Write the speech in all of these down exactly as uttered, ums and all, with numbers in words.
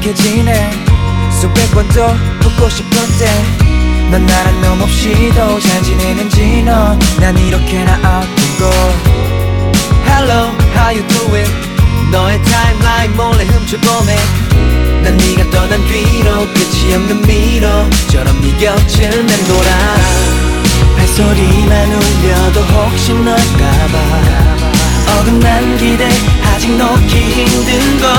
행복해지네. 수백 번도 묻고 싶었대. 넌 나랑 너 없이도 잘 지내는지 너. 난 이렇게나 아프고. Hello, how you doing? 너의 타임라인 몰래 훔쳐보네. 난 네가 떠난 뒤로 끝이 없는 미로처럼 네 곁을 맴돌아. 발소리만 울려도 혹시 널까봐 어긋난 기대 아직 놓기 힘든 걸.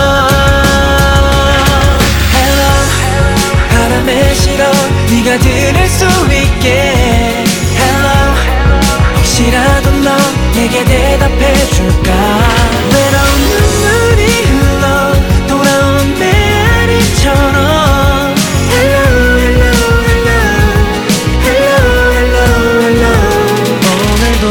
Hello, 바람에 실어 네가 들을 수 있게. Hello, 혹시라도 너 내게 대답해줄까. 외로운 눈물이 흘러 돌아온 메아리처럼. Hello, hello, hello, hello, hello, hello. 오늘도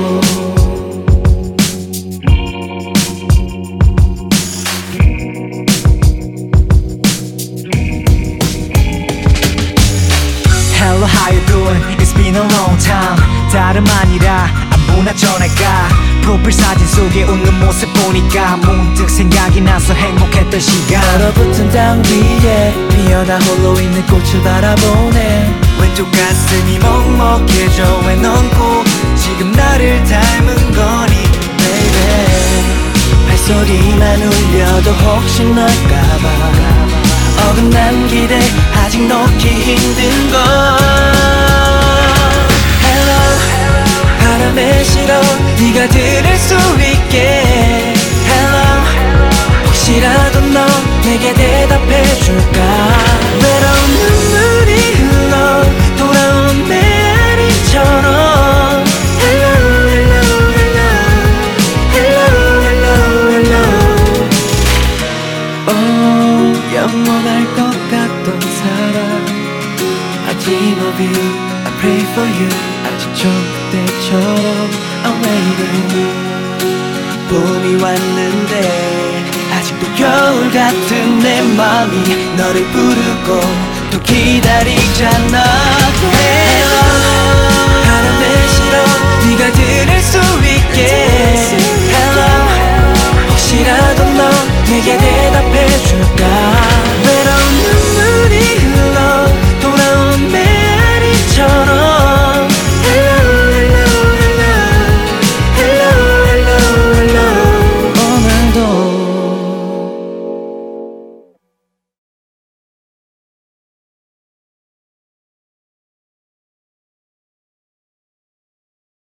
Hello, how you doing? It's been a long time. 다름 아니라 안부나 전할까. 프로필 사진 속에 웃는 모습 보니까 문득 생각이 나서 행복했던 시간. 얼어붙은 당 위에 피어나 홀로 있는 꽃을 바라보네. 왼쪽 가슴이 먹먹해져 왜 넌 꼭 지금 나를 닮은 거니 baby. 발소리만 울려도 혹시 널까봐 어긋난 기대 아직 놓기 힘든 걸. Hello, 바람에 실어 네가 들을 수 있게. Hello, 혹시라도 너 내게 대답해줄까. 외로운 눈물이 흘러 돌아온 메아리처럼. Hello, hello, hello, hello, hello, hello. Oh, 영원할 것 같던 사랑. I dream of you, I pray for you. 아직 저 그때처럼 I'm waiting. 봄이 왔는데 아직도 겨울 같은 내 맘이 너를 부르고 또 기다리잖아. Hello,